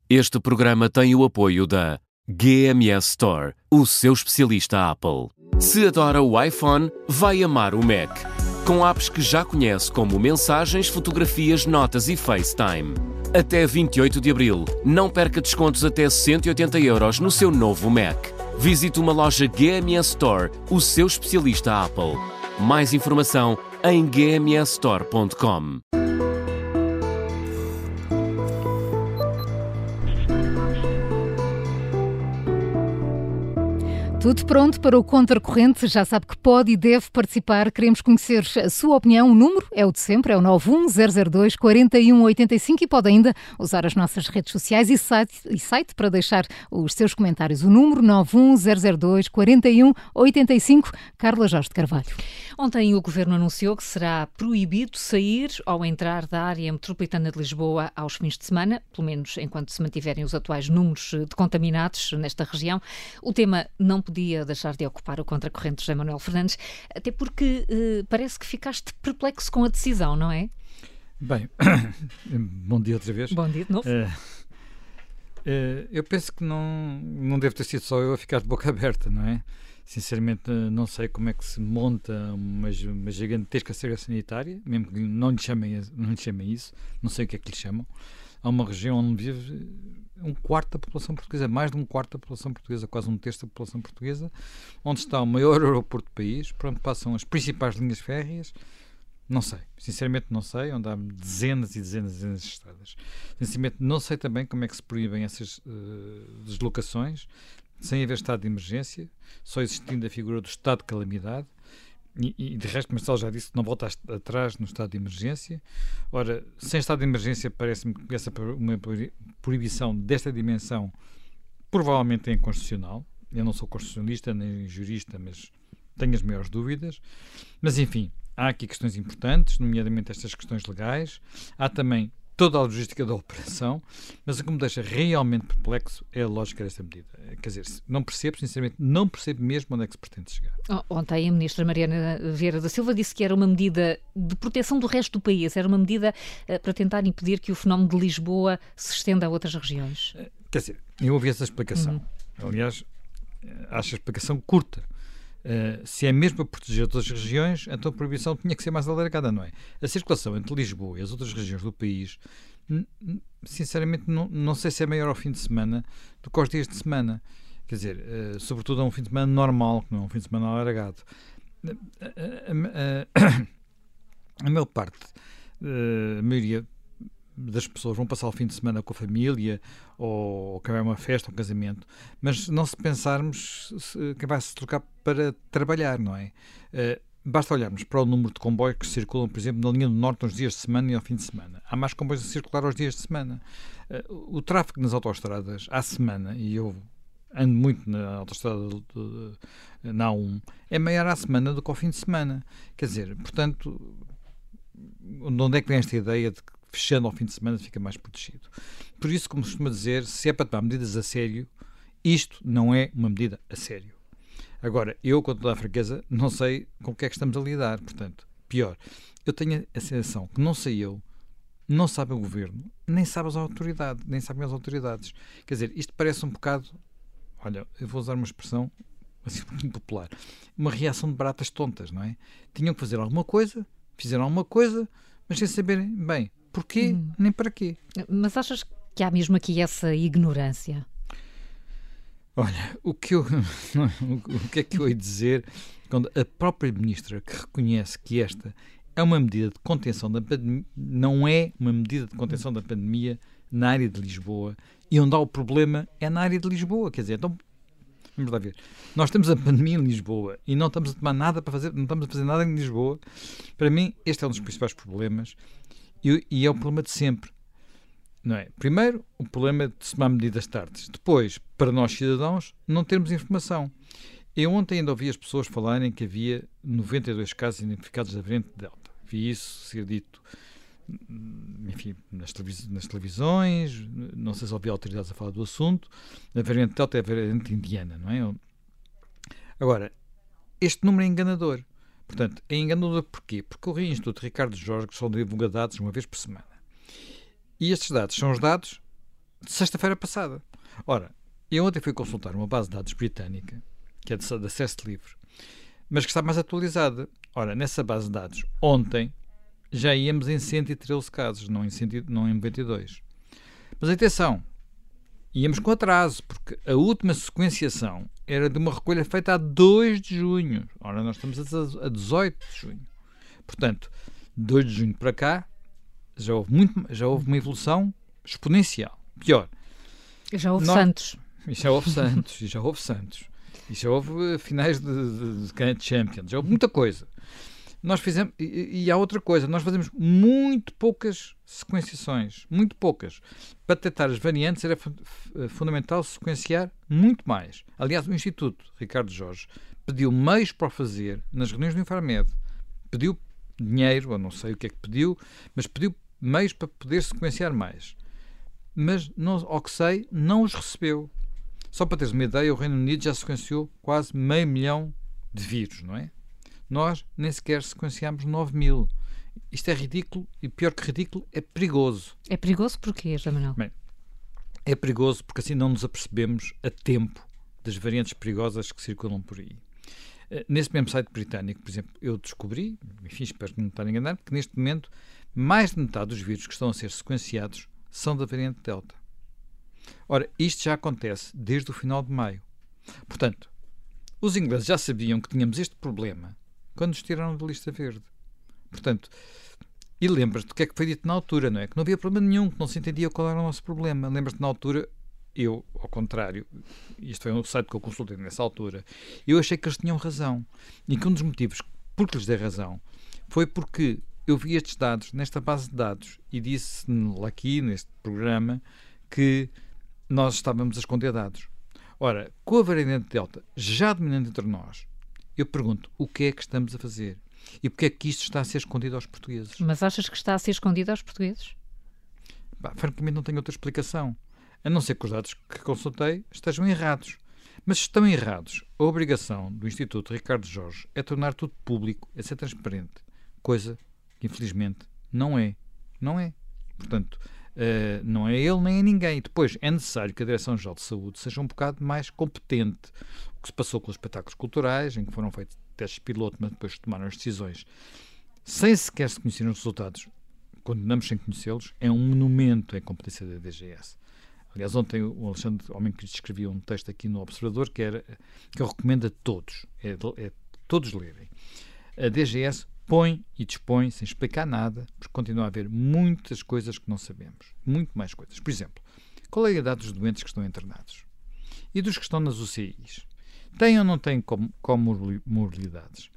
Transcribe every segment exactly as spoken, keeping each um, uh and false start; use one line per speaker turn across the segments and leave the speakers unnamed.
Este programa tem o apoio da G M S Store, o seu especialista Apple. Se adora o iPhone, vai amar o Mac. Com apps que já conhece como Mensagens, Fotografias, Notas e FaceTime. Até vinte e oito de abril, não perca descontos até cento e oitenta euros no seu novo Mac. Visite uma loja G M S Store, o seu especialista Apple. Mais informação em g m s store ponto com.
Tudo pronto para o Contracorrente, já sabe que pode e deve participar. Queremos conhecer a sua opinião. O número é o de sempre, é o nove um zero zero dois, quatro um oito cinco e pode ainda usar as nossas redes sociais e site, e site para deixar os seus comentários. O número nove um zero zero dois, quatro um oito cinco. Carla Jorge de Carvalho.
Ontem o Governo anunciou que será proibido sair ou entrar da área metropolitana de Lisboa aos fins de semana, pelo menos enquanto se mantiverem os atuais números de contaminados nesta região. O tema não podia deixar de ocupar o Contracorrente José Manuel Fernandes, até porque eh, parece que ficaste perplexo com a decisão, não é?
Bem, bom dia outra vez.
Bom dia de novo.
Uh, uh, eu penso que não, não deve ter sido só eu a ficar de boca aberta, não é? Sinceramente, não sei como é que se monta uma, uma gigantesca cerca sanitária, mesmo que não lhe, chamem, não lhe chamem isso, não sei o que é que lhe chamam. Há uma região onde vive um quarto da população portuguesa, mais de um quarto da população portuguesa, quase um terço da população portuguesa, onde está o maior aeroporto do país, por onde passam as principais linhas férreas. Não sei, sinceramente não sei, onde há dezenas e dezenas e dezenas de estradas. Sinceramente não sei também como é que se proíbem essas uh, deslocações, sem haver estado de emergência, só existindo a figura do estado de calamidade, e, e de resto, Marcelo já disse que não volta atrás no estado de emergência. Ora, sem estado de emergência, parece-me que essa uma proibição desta dimensão provavelmente é inconstitucional. Eu não sou constitucionalista nem jurista, mas tenho as maiores dúvidas. Mas, enfim, há aqui questões importantes, nomeadamente estas questões legais. Há também toda a logística da operação, mas o que me deixa realmente perplexo é a lógica desta medida. Quer dizer, não percebo, sinceramente, não percebo mesmo onde é que se pretende chegar.
Ontem a ministra Mariana Vieira da Silva disse que era uma medida de proteção do resto do país, era uma medida uh, para tentar impedir que o fenómeno de Lisboa se estenda a outras regiões.
Quer dizer, eu ouvi essa explicação. Uhum. Aliás, acho a explicação curta. Uh, se é mesmo para proteger outras regiões, então a proibição tinha que ser mais alargada, não é? A circulação entre Lisboa e as outras regiões do país, sinceramente, não, não sei se é maior ao fim de semana do que aos dias de semana. Quer dizer, uh, sobretudo a um fim de semana normal, que não é um fim de semana alargado. Uh, uh, uh, uh, a maior parte, uh, a maioria das pessoas vão passar o fim de semana com a família ou acabar uma festa, um casamento, mas não se pensarmos se, que vai se trocar para trabalhar, não é? Uh, basta olharmos para o número de comboios que circulam, por exemplo, na linha do Norte nos dias de semana e ao fim de semana. Há mais comboios a circular aos dias de semana. Uh, o tráfego nas autoestradas à semana, e eu ando muito na autoestrada de, de, na A um, é maior à semana do que ao fim de semana. Quer dizer, portanto, de onde é que vem esta ideia de que fechando ao fim de semana fica mais protegido? Por isso, como se costuma dizer, se é para tomar medidas a sério, isto não é uma medida a sério. Agora, eu, com toda a fraqueza, não sei com o que é que estamos a lidar. Portanto, pior, eu tenho a sensação que não sei eu, não sabe o Governo, nem sabe as autoridades, nem sabem as autoridades. Quer dizer, isto parece um bocado, olha, eu vou usar uma expressão assim muito popular, uma reação de baratas tontas, não é? Tinham que fazer alguma coisa, fizeram alguma coisa, mas sem saberem bem porquê, hum. nem para quê.
Mas achas que há mesmo aqui essa ignorância?
Olha, o que, eu, o que é que eu ia dizer quando a própria ministra que reconhece que esta é uma medida de contenção da pandemia, não é uma medida de contenção da pandemia na área de Lisboa, e onde há o problema é na área de Lisboa. Quer dizer, então, vamos lá ver. Nós temos a pandemia em Lisboa e não estamos a tomar nada para fazer, não estamos a fazer nada em Lisboa. Para mim, este é um dos principais problemas. E, e é o problema de sempre, não é? Primeiro, o problema de se tomar medidas tardes. Depois, para nós cidadãos, não termos informação. Eu ontem ainda ouvi as pessoas falarem que havia noventa e dois casos identificados da variante Delta. Vi isso ser dito, enfim, nas, televis- nas televisões, não sei se ouvi autoridades a falar do assunto. A variante Delta é a variante indiana, não é? Agora, este número é enganador. Portanto, é enganador porquê? Porque o Instituto Ricardo Jorge só divulga dados uma vez por semana. E estes dados são os dados sexta-feira passada. Ora, eu ontem fui consultar uma base de dados britânica, que é de, de acesso livre, mas que está mais atualizada. Ora, nessa base de dados, ontem, já íamos em cento e treze casos, não em, cem, não em noventa e dois. Mas atenção, íamos com atraso, porque a última sequenciação era de uma recolha feita a dois de junho. Ora, nós estamos a dezoito de junho. Portanto, dois de junho para cá, já houve, muito, já houve uma evolução exponencial. Pior.
Já houve
nós,
Santos.
Já houve Santos, e já houve Santos. E já houve finais de, de, de Champions, já houve muita coisa. Nós fizemos, e, e há outra coisa, nós fazemos muito poucas sequenciações, muito poucas. Para detectar as variantes era fu fundamental sequenciar muito mais. Aliás, o Instituto Ricardo Jorge pediu meios para o fazer nas reuniões do Infarmed. Pediu dinheiro, ou não sei o que é que pediu, mas pediu meios para poder sequenciar mais. Mas, não, ao que sei, não os recebeu. Só para teres uma ideia, o Reino Unido já sequenciou quase meio milhão de vírus, não é? Nós nem sequer sequenciamos nove mil. Isto é ridículo e, pior que ridículo, é perigoso.
É perigoso porquê, José Manuel?
Bem, é perigoso porque assim não nos apercebemos a tempo das variantes perigosas que circulam por aí. Nesse mesmo site britânico, por exemplo, eu descobri, enfim, espero que não me estar enganado, que neste momento mais de metade dos vírus que estão a ser sequenciados são da variante Delta. Ora, isto já acontece desde o final de maio. Portanto, os ingleses já sabiam que tínhamos este problema quando nos tiraram da lista verde. Portanto, e lembras-te do que é que foi dito na altura, não é? Que não havia problema nenhum, que não se entendia qual era o nosso problema. Lembras-te na altura, eu, ao contrário, isto foi um site que eu consultei nessa altura, eu achei que eles tinham razão. E que um dos motivos por que lhes dei razão foi porque eu vi estes dados nesta base de dados e disse aqui, neste programa, que nós estávamos a esconder dados. Ora, com a variante Delta já dominando entre nós, eu pergunto, o que é que estamos a fazer? E porque é que isto está a ser escondido aos portugueses?
Mas achas que está a ser escondido aos portugueses?
Bah, francamente não tenho outra explicação. A não ser que os dados que consultei estejam errados. Mas se estão errados, a obrigação do Instituto Ricardo Jorge é tornar tudo público, é ser transparente. Coisa que, infelizmente, não é. Não é. Portanto, Uh, não é ele nem é ninguém. Depois é necessário que a Direção-Geral de Saúde seja um bocado mais competente. O que se passou com os espetáculos culturais, em que foram feitos testes piloto, mas depois tomaram as decisões sem sequer se conhecerem os resultados, condenamos sem conhecê-los, é um monumento à competência da D G S. Aliás, ontem o Alexandre Homem que escrevia um texto aqui no Observador que, era, que eu recomendo a todos, é, é todos lerem. A D G S põe e dispõe, sem explicar nada, porque continua a haver muitas coisas que não sabemos. Muito mais coisas. Por exemplo, qual é a idade dos doentes que estão internados? E dos que estão nas U C Is? Têm ou não têm comorbilidades?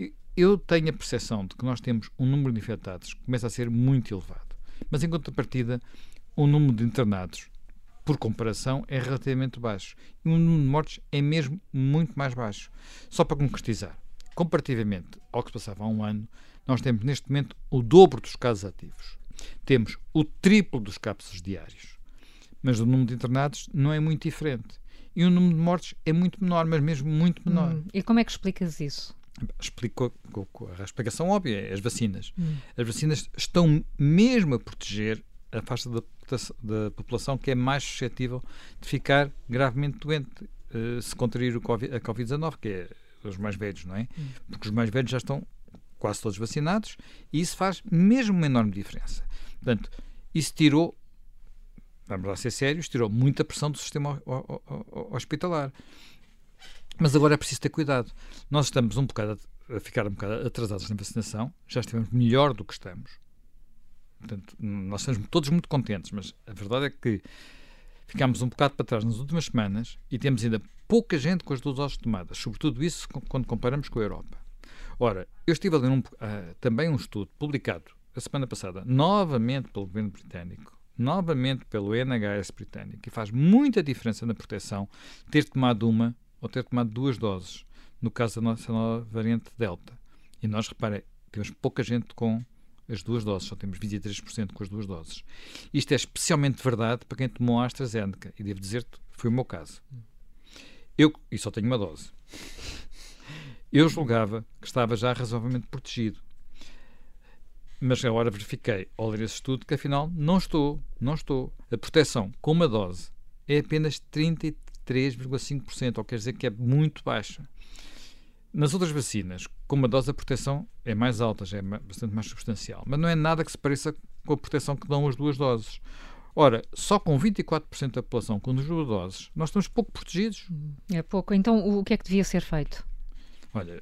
Eu tenho a percepção de que nós temos um número de infectados que começa a ser muito elevado. Mas, em contrapartida, o número de internados, por comparação, é relativamente baixo. E o número de mortes é mesmo muito mais baixo. Só para concretizar. Comparativamente ao que se passava há um ano, nós temos neste momento o dobro dos casos ativos. Temos o triplo dos casos diários. Mas o número de internados não é muito diferente. E o número de mortes é muito menor, mas mesmo muito menor. Hum,
e como é que explicas isso?
Explico, a explicação óbvia é as vacinas. Hum. As vacinas estão mesmo a proteger a faixa da, da população que é mais suscetível de ficar gravemente doente uh, se contrair o COVID, a covid dezanove, que é os mais velhos, não é? Hum. Porque os mais velhos já estão quase todos vacinados e isso faz mesmo uma enorme diferença. Portanto, isso tirou, vamos lá ser sérios, tirou muita pressão do sistema hospitalar. Mas agora é preciso ter cuidado. Nós estamos um bocado a ficar um bocado atrasados na vacinação, já estivemos melhor do que estamos. Portanto, nós estamos todos muito contentes, mas a verdade é que ficámos um bocado para trás nas últimas semanas e temos ainda pouca gente com as duas doses tomadas, sobretudo isso quando comparamos com a Europa. Ora, eu estive a ler um, uh, também um estudo publicado a semana passada, novamente pelo governo britânico, novamente pelo N H S britânico, e faz muita diferença na proteção ter tomado uma ou ter tomado duas doses, no caso da nossa nova variante Delta. E nós, reparem, temos pouca gente com as duas doses, só temos vinte e três por cento com as duas doses. Isto é especialmente verdade para quem tomou a AstraZeneca, e devo dizer-te, foi o meu caso. Eu, e só tenho uma dose, eu julgava que estava já razoavelmente protegido. mas agora verifiquei, ao ler esse estudo, que afinal não estou, não estou. A proteção com uma dose é apenas trinta e três vírgula cinco por cento, ou quer dizer que é muito baixa. Nas outras vacinas, com uma dose a proteção é mais alta, já é bastante mais substancial, mas não é nada que se pareça com a proteção que dão as duas doses. Ora, só com vinte e quatro por cento da população com as duas doses, nós estamos pouco protegidos.
É pouco. Então, o que é que devia ser feito?
Olha,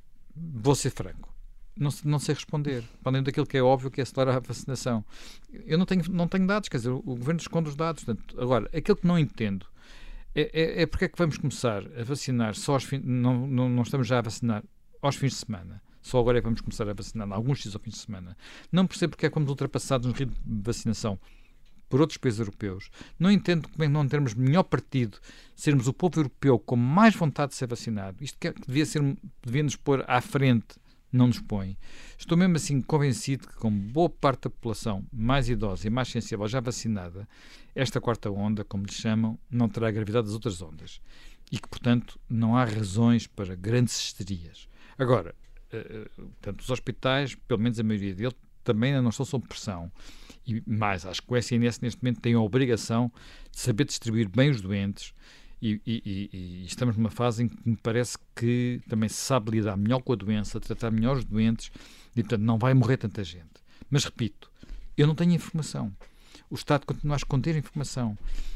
vou ser franco. Não, não sei responder. Respondendo daquilo que é óbvio, que é acelerar a vacinação. Eu não tenho, não tenho dados, quer dizer, o Governo esconde os dados. Portanto, agora, aquilo que não entendo é, é, é porque é que vamos começar a vacinar só aos fins, não, não, não estamos já a vacinar aos fins de semana. Só agora é que vamos começar a vacinar em alguns dias aos fins de semana. Não percebo porque é que fomos ultrapassados no ritmo de vacinação por outros países europeus. Não entendo como é que não termos melhor partido, sermos o povo europeu com mais vontade de ser vacinado. Isto que devia, ser, devia nos pôr à frente, não nos põe. Estou mesmo assim convencido que, com boa parte da população mais idosa e mais sensível já vacinada, esta quarta onda, como lhe chamam, não terá a gravidade das outras ondas. E que, portanto, não há razões para grandes histerias. Agora, uh, portanto, os hospitais, pelo menos a maioria deles, também ainda não estão sob pressão. E mais, acho que o S N S neste momento tem a obrigação de saber distribuir bem os doentes e, e, e, e estamos numa fase em que me parece que também se sabe lidar melhor com a doença, tratar melhor os doentes e, portanto, não vai morrer tanta gente. Mas, repito, eu não tenho informação. O Estado continua a esconder informação.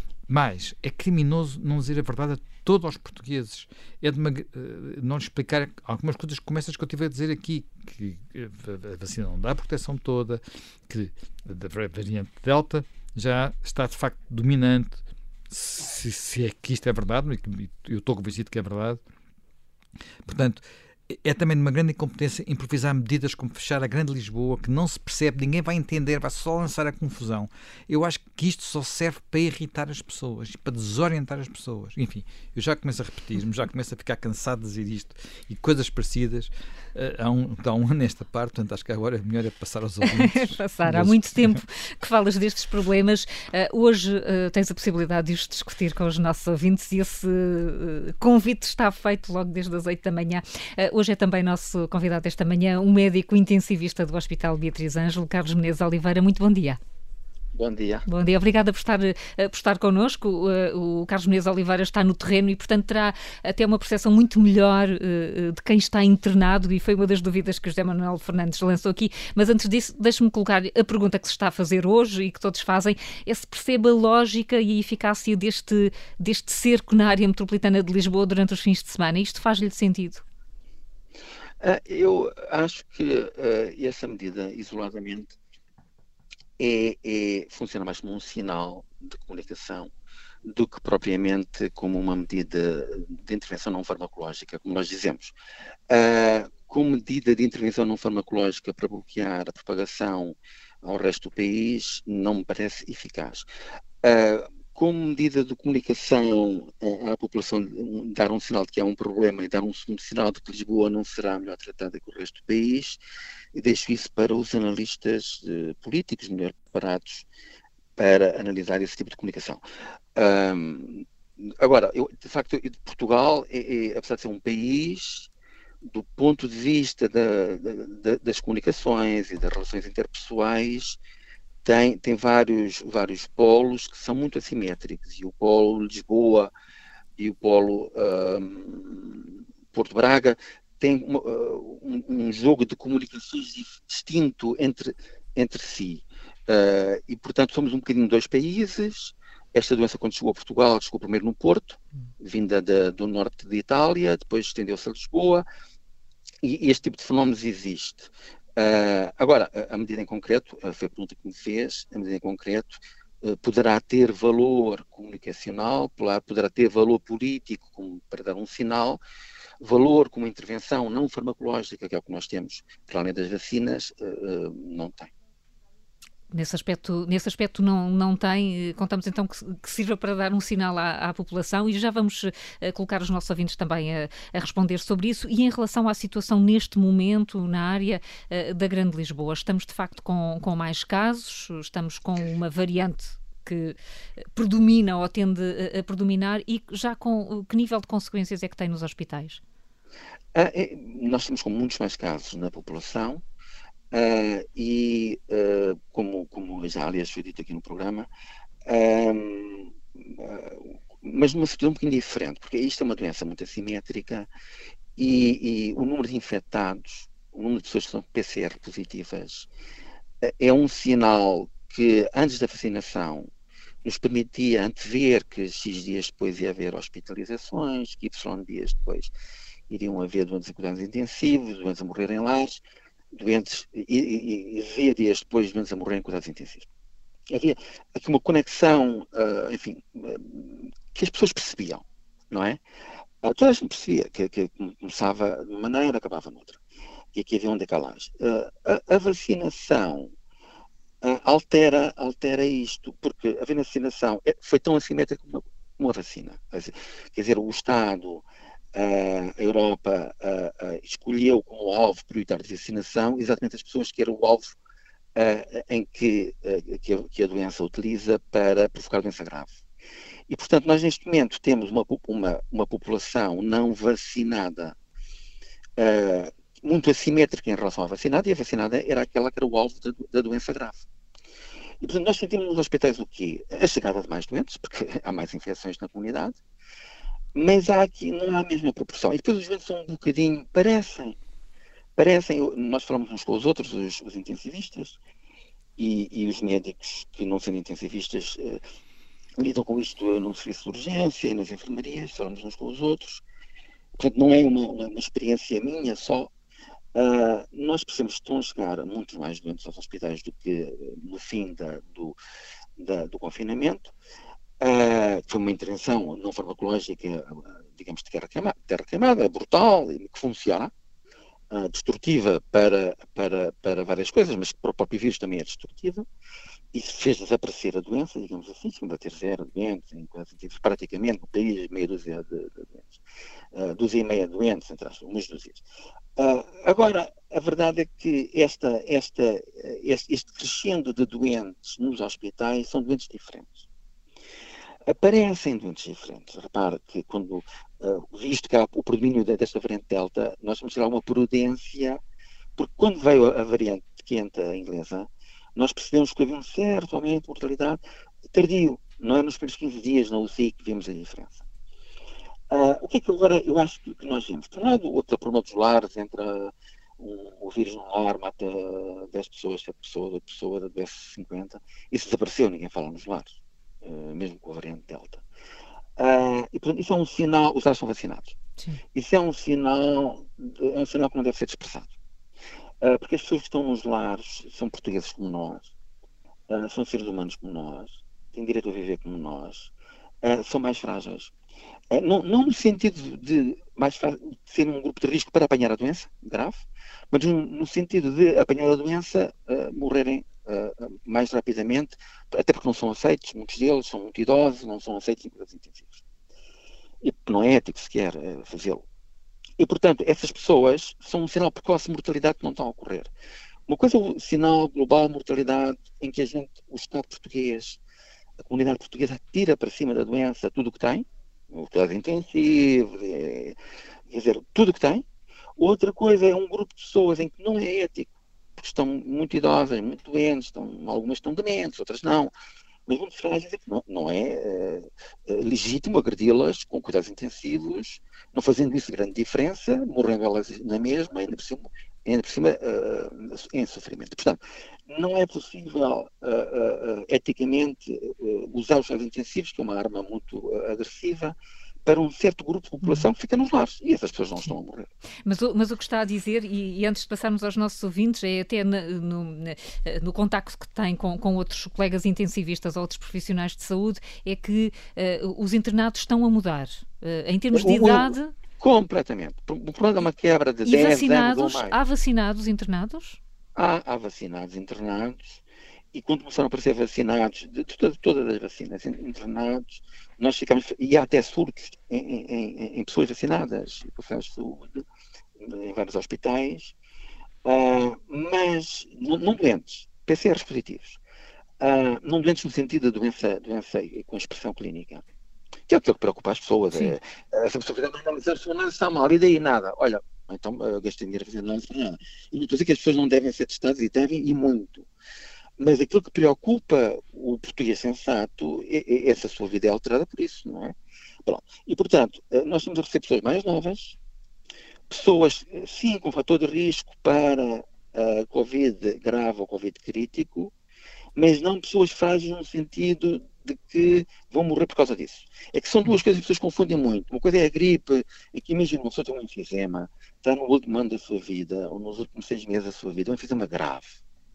Mas é criminoso não dizer a verdade a todos os portugueses. É de uma, uh, não explicar algumas coisas como essas que eu estive a dizer aqui, que a vacina não dá a proteção toda, que a variante Delta já está de facto dominante, se, se é que isto é verdade, e eu estou convencido que é verdade. Portanto, é também de uma grande incompetência improvisar medidas como fechar a Grande Lisboa, que não se percebe, ninguém vai entender, vai só lançar a confusão. Eu acho que isto só serve para irritar as pessoas, para desorientar as pessoas. Enfim, eu já começo a repetir-me, já começo a ficar cansado de dizer isto e coisas parecidas uh, há, um, há um ano nesta parte, portanto acho que agora é melhor é passar aos ouvintes.
Passar, há muito tempo que falas destes problemas. Uh, hoje uh, tens a possibilidade de os discutir com os nossos ouvintes e esse uh, convite está feito logo desde as oito da manhã. Uh, Hoje é também nosso convidado esta manhã, um médico intensivista do Hospital Beatriz Ângelo, Carlos Menezes Oliveira. Muito bom dia.
Bom dia.
Bom dia, obrigada por estar, por estar connosco. O, o Carlos Menezes Oliveira está no terreno e, portanto, terá até uma percepção muito melhor uh, de quem está internado, e foi uma das dúvidas que o José Manuel Fernandes lançou aqui. Mas antes disso, deixe-me colocar a pergunta que se está a fazer hoje e que todos fazem, é se percebe a lógica e a eficácia deste, deste cerco na área metropolitana de Lisboa durante os fins de semana. Isto faz-lhe sentido?
Uh, eu acho que uh, essa medida, isoladamente, é, é, funciona mais como um sinal de comunicação do que propriamente como uma medida de intervenção não farmacológica, como nós dizemos. Uh, como medida de intervenção não farmacológica para bloquear a propagação ao resto do país, não me parece eficaz. Uh, Como medida de comunicação à população, dar um sinal de que há um problema e dar um segundo sinal de que Lisboa não será melhor tratada que o resto do país, e deixo isso para os analistas eh, políticos melhor preparados para analisar esse tipo de comunicação. Um, agora, eu, de facto, Portugal, é, é, apesar de ser um país, do ponto de vista da, da, das comunicações e das relações interpessoais, Tem, tem vários, vários polos que são muito assimétricos, e o polo Lisboa e o polo um, Porto Braga têm uma, um, um jogo de comunicações distinto entre, entre si. Uh, e, portanto, somos um bocadinho dois países. Esta doença, quando chegou a Portugal, chegou primeiro no Porto, vinda de, do norte de Itália, depois estendeu-se a Lisboa, e este tipo de fenómenos existe. Uh, agora, a medida em concreto, uh, foi a pergunta que me fez, a medida em concreto uh, poderá ter valor comunicacional, poderá ter valor político como para dar um sinal, valor como intervenção não farmacológica, que é o que nós temos para além das vacinas, uh, uh, não tem.
Nesse aspecto, nesse aspecto não, não tem. Contamos então que, que sirva para dar um sinal à, à população, e já vamos uh, colocar os nossos ouvintes também a, a responder sobre isso. E em relação à situação neste momento na área uh, da Grande Lisboa, estamos de facto com, com mais casos, estamos com uma variante que predomina ou tende a, a predominar, e já com que nível de consequências é que tem nos hospitais?
Ah, é, nós estamos com muitos mais casos na população. uh, e, uh, como, como já aliás foi dito aqui no programa, uh, uh, mas numa situação um bocadinho diferente, porque isto é uma doença muito assimétrica e, e o número de infectados, o número de pessoas que são P C R positivas, uh, é um sinal que antes da vacinação nos permitia antever que X dias depois ia haver hospitalizações, que Y dias depois iriam haver doentes em cuidados intensivos, doentes a morrer em lares, doentes, e, e, e Z dias depois doentes a morrer em cuidados intensivos. Havia aqui uma conexão, uh, enfim, uh, que as pessoas percebiam, não é? Uh, toda a gente percebia que, que começava de uma maneira, acabava noutra. E aqui havia um decalagem. Uh, a, a vacinação Uh, altera, altera isto, porque a vacinação é, foi tão assimétrica como uma vacina. Quer dizer, o Estado, uh, a Europa, uh, uh, escolheu como alvo prioritário de vacinação exatamente as pessoas que eram o alvo uh, em que, uh, que, a, que a doença utiliza para provocar doença grave. E, portanto, nós neste momento temos uma, uma, uma população não vacinada uh, muito assimétrica em relação à vacinada, e a vacinada era aquela que era o alvo da, da doença grave. E, portanto, nós sentimos nos hospitais o quê? A chegada de mais doentes, porque há mais infecções na comunidade, mas há aqui, não há a mesma proporção. E depois os doentes são um bocadinho, parecem, parecem, nós falamos uns com os outros, os, os intensivistas, e, e os médicos que não sendo intensivistas eh, lidam com isto num serviço de urgência e nas enfermarias, falamos uns com os outros. Portanto, não é uma, uma, uma experiência minha só. Uh, nós percebemos que estão a chegar muitos mais doentes aos hospitais do que uh, no fim da, do, da, do confinamento. Uh, foi uma intervenção não farmacológica, uh, digamos, de terra queimada, terra queimada brutal, e que funciona, uh, destrutiva para, para, para várias coisas, mas para o próprio vírus também é destrutiva. Isso fez desaparecer a doença, digamos assim, chegamos a ter zero doentes, em praticamente no país, meia dúzia de, de doentes. Uh, dúzia e meia doentes, entre as umas dúzias. Uh, agora, a verdade é que esta, esta, este, este crescendo de doentes nos hospitais são doentes diferentes. Aparecem doentes diferentes. Repare que quando, uh, visto que há o predomínio desta variante Delta, nós temos que ter alguma prudência, porque quando veio a, a variante quente a inglesa, nós percebemos que havia um certo aumento de mortalidade tardio. Não é nos primeiros quinze dias na U C I que vimos a diferença. Uh, o que é que agora eu acho que, que nós vimos? Por um lado, outro problema dos lares, entra um, o vírus no lar, mata dez pessoas, sete pessoas, oito pessoas, adoece cinquenta. Isso desapareceu, ninguém fala nos lares, uh, mesmo com a variante Delta. Uh, e, portanto, isso é um sinal, os lares são vacinados. Sim. Isso é um sinal, é um sinal que não deve ser desprezado. Uh, porque as pessoas que estão nos lares são portugueses como nós, uh, são seres humanos como nós, têm direito a viver como nós, uh, são mais frágeis. Uh, não, não no sentido de, mais de ser um grupo de risco para apanhar a doença grave, mas no, no sentido de apanhar a doença, uh, morrerem uh, mais rapidamente, até porque não são aceitos, muitos deles são muito idosos, não são aceitos em cuidados intensivos. E não é ético sequer uh, fazê-lo. E, portanto, essas pessoas são um sinal precoce de mortalidade que não está a ocorrer. Uma coisa é o sinal global de mortalidade em que a gente, o Estado português, a comunidade portuguesa tira para cima da doença tudo o que tem, o cuidado intensivo, é, quer dizer, tudo o que tem. Outra coisa é um grupo de pessoas em que não é ético, porque estão muito idosas, muito doentes, estão, algumas estão dementes, outras não. Mas muito frágeis é que não, não é uh, uh, legítimo agredi-las com cuidados intensivos, não fazendo isso grande diferença, morrendo elas na mesma, ainda por cima, ainda por cima uh, em sofrimento. Portanto, não é possível uh, uh, uh, eticamente uh, usar os cuidados intensivos, que é uma arma muito uh, agressiva, para um certo grupo de população que fica nos lares. E essas pessoas não estão a morrer.
Mas o, mas o que está a dizer, e, e antes de passarmos aos nossos ouvintes, é até na, no, no contacto que tem com, com outros colegas intensivistas ou outros profissionais de saúde, é que uh, os internados estão a mudar. Uh, em termos de o, idade...
Completamente. O problema é uma quebra de dez anos ou mais.
Há vacinados internados?
Há, há vacinados internados. E quando começaram a aparecer vacinados, de todas, todas as vacinas internados, nós ficamos, e há até surtos em, em, em pessoas vacinadas, em profissionais de saúde, em vários hospitais, uh, mas não, não doentes, P C Rs positivos, uh, não doentes no sentido da doença, doença com expressão clínica, que é o que preocupa as pessoas. É, essa pessoa fizer uma análise, a pessoa não está mal, e daí nada. Olha, Então, eu gastei dinheiro a fazer nada. E não estou a dizer que as pessoas não devem ser testadas, e devem, e muito. Mas aquilo que preocupa o português sensato é, é essa sua vida é alterada por isso, não é? Pronto. E, portanto, nós estamos a receber pessoas mais novas, pessoas, sim, com fator de risco para a Covid grave ou Covid crítico, mas não pessoas frágeis no sentido de que vão morrer por causa disso. É que são duas coisas que as pessoas confundem muito. Uma coisa é a gripe, é que imagina uma pessoa tem um enfisema, está no último ano da sua vida, ou nos últimos seis meses da sua vida, um enfisema grave.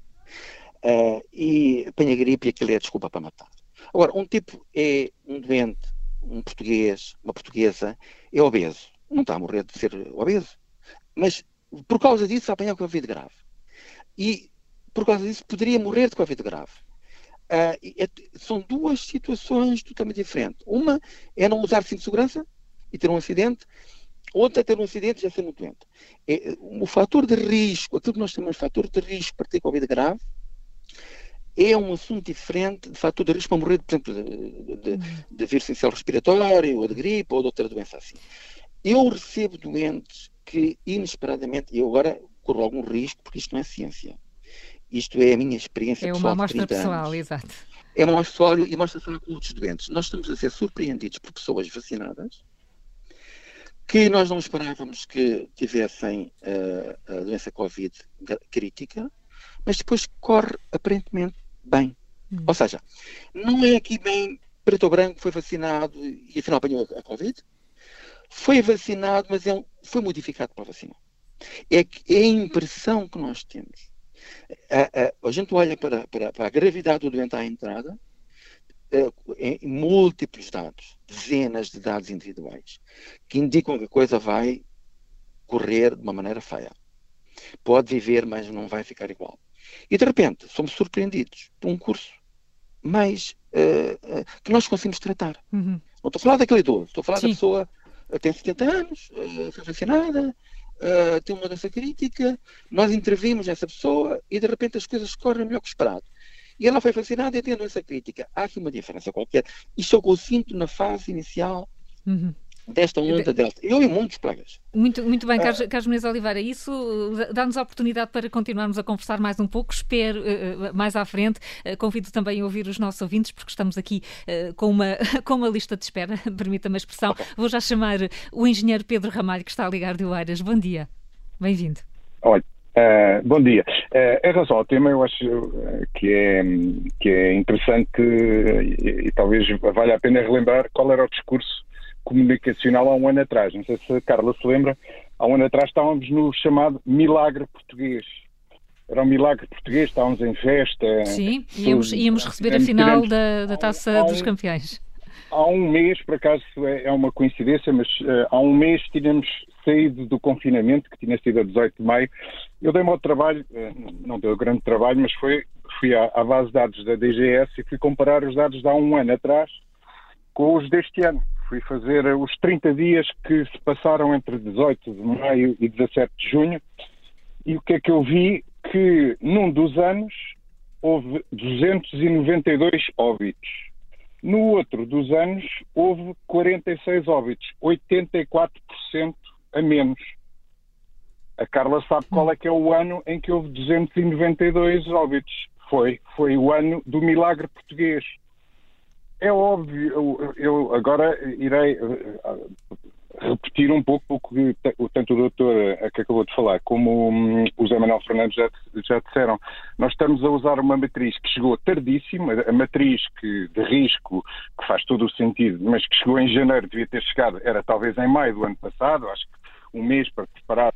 Uh, e apanha gripe e aquilo é a desculpa para matar. Agora, um tipo é um doente, um português, uma portuguesa, é obeso. Não está a morrer de ser obeso. Mas, por causa disso, apanha Covid grave. E, por causa disso, poderia morrer de Covid grave. Uh, é, são duas situações totalmente diferentes. Uma é não usar cinto de segurança e ter um acidente. Outra é ter um acidente e já ser muito doente. É, o fator de risco, aquilo que nós chamamos de fator de risco para ter Covid grave, é um assunto diferente de fator de risco para morrer, por exemplo, de, de, de vírus essencial respiratório, ou de gripe, ou de outra doença assim. Eu recebo doentes que, inesperadamente, eu agora corro algum risco, porque isto não é ciência. Isto é a minha experiência
é
pessoal.
É uma amostra pessoal,
anos.
Exato.
É uma amostra pessoal e mostra falar com outros doentes. Nós estamos a ser surpreendidos por pessoas vacinadas que nós não esperávamos que tivessem uh, a doença Covid crítica, mas depois corre aparentemente bem. Hum. Ou seja, não é aqui bem preto ou branco, foi vacinado e afinal apanhou a Covid. Foi vacinado, mas é um, foi modificado pela vacina. É, que, é a impressão que nós temos. A, a, a gente olha para, para, para a gravidade do doente à entrada, uh, em múltiplos dados, dezenas de dados individuais, que indicam que a coisa vai correr de uma maneira feia. Pode viver, mas não vai ficar igual. E de repente somos surpreendidos por um curso mais uh, uh, que nós conseguimos tratar. Uhum. Não estou a falar daquele idoso, estou a falar Sim. da pessoa uh, tem setenta anos, uh, foi vacinada, uh, tem uma doença crítica, nós intervimos nessa pessoa e de repente as coisas correm melhor que esperado. E ela foi vacinada e tem a doença crítica. Há aqui uma diferença qualquer. Isto é o que eu sinto na fase inicial uhum. desta onda delta. Eu e muitos colegas.
Muito, muito bem, Carlos, Carlos Menezes Oliveira. Isso dá-nos a oportunidade para continuarmos a conversar mais um pouco. Espero uh, mais à frente. Uh, convido também a ouvir os nossos ouvintes, porque estamos aqui uh, com, uma, com uma lista de espera, permita-me a expressão. Okay. Vou já chamar o engenheiro Pedro Ramalho, que está a ligar de Oeiras. Bom dia. Bem-vindo.
Olha. Uh, bom dia. Uh, em relação ao tema, eu acho uh, que, é, que é interessante e, e talvez valha a pena relembrar qual era o discurso comunicacional há um ano atrás. Não sei se a Carla se lembra, há um ano atrás estávamos no chamado milagre português. Era um milagre português, estávamos em festa.
Sim, íamos, íamos receber a final da, da Taça um, dos Campeões.
Há um mês, por acaso é, é uma coincidência, mas uh, há um mês tínhamos saído do confinamento, que tinha sido a dezoito de maio. Eu dei-me ao trabalho, uh, não deu grande trabalho, mas foi, fui à, à base de dados da D G S e fui comparar os dados de há um ano atrás com os deste ano. Fui fazer os trinta dias que se passaram entre dezoito de maio e dezassete de junho e o que é que eu vi? Que num dos anos houve duzentos e noventa e dois óbitos. No outro dos anos, houve quarenta e seis óbitos, oitenta e quatro por cento a menos. A Carla sabe qual é que é o ano em que houve duzentos e noventa e dois óbitos. Foi, foi o ano do milagre português. É óbvio, eu, eu agora irei uh, repetir um pouco o que tanto o doutor que acabou de falar como um, o José Manuel Fernandes já, já disseram. Nós estamos a usar uma matriz que chegou tardíssimo, a matriz que, de risco, que faz todo o sentido, mas que chegou em janeiro, devia ter chegado, era talvez em maio do ano passado, acho que um mês para preparar.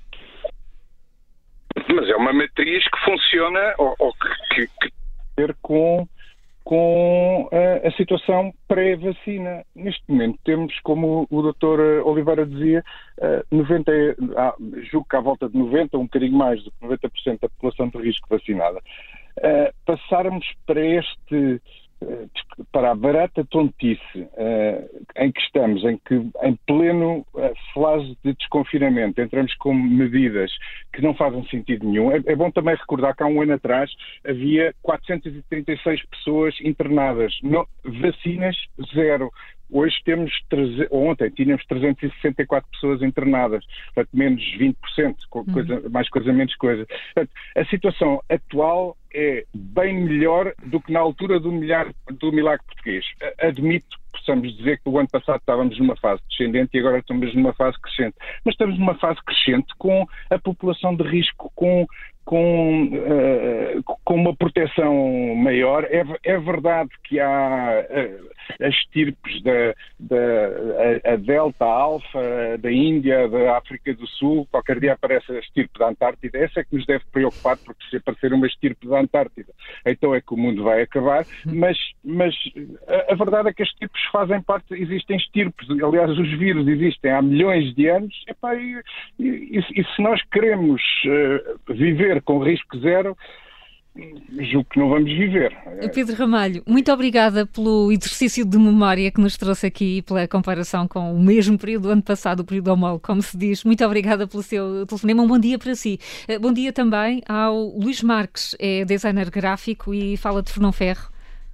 Mas é uma matriz que funciona ou, ou que, que, que tem a ver com com a, a situação pré-vacina. Neste momento temos, como o doutor Oliveira dizia, noventa, ah, julgo que à volta de noventa, um bocadinho mais do que noventa por cento da população de risco vacinada. Uh, passarmos para este, uh, para a barata tontice uh, em que estamos, em que em pleno uh, fase de desconfinamento, entramos com medidas que não fazem sentido nenhum. É, é bom também recordar que há um ano atrás havia quatrocentas e trinta e seis pessoas internadas, não, vacinas zero. Hoje temos, ontem tínhamos trezentas e sessenta e quatro pessoas internadas, portanto menos vinte por cento, coisa, uhum. mais coisa, menos coisa. Portanto, a situação atual é bem melhor do que na altura do, milhar, do milagre português. Admito que possamos dizer que o ano passado estávamos numa fase descendente e agora estamos numa fase crescente. Mas estamos numa fase crescente com a população de risco, com, com, uh, com uma proteção maior. É, é verdade que há uh, as estirpes da, da a, a Delta, a Alfa, da Índia, da África do Sul. Qualquer dia aparece a estirpe da Antártida. Essa é que nos deve preocupar, porque se aparecer uma estirpe da Antártida, então é que o mundo vai acabar. Mas, mas a, a verdade é que as estirpes fazem parte, existem estirpes, aliás os vírus existem há milhões de anos, epá, e, e, e se nós queremos uh, viver com risco zero, julgo que não vamos viver.
Pedro Ramalho, muito obrigada pelo exercício de memória que nos trouxe aqui, pela comparação com o mesmo período do ano passado, o período homólogo, como se diz. Muito obrigada pelo seu telefonema. Um bom dia para si. Bom dia também ao Luís Marques, é designer gráfico e fala de Fernão Ferro.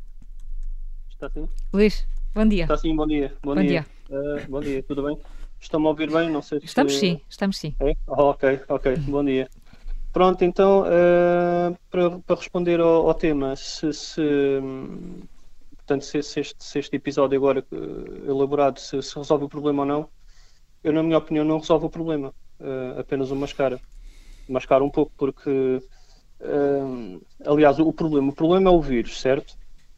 Está sim?
Luís, bom dia.
Está sim, bom dia. Bom,
bom
dia.
dia.
Uh, bom dia, tudo bem? Estão-me a ouvir bem? Não sei se...
Estamos sim, estamos sim.
É? Oh, ok, ok, bom dia. Pronto, então, uh, para, para responder ao, ao tema, se, se, portanto, se, se, este, se este episódio agora uh, elaborado, se, se resolve o problema ou não, eu, na minha opinião, não resolve o problema, uh, apenas o mascara. Mascara um pouco, porque, uh, aliás, o problema, o problema é o vírus, certo?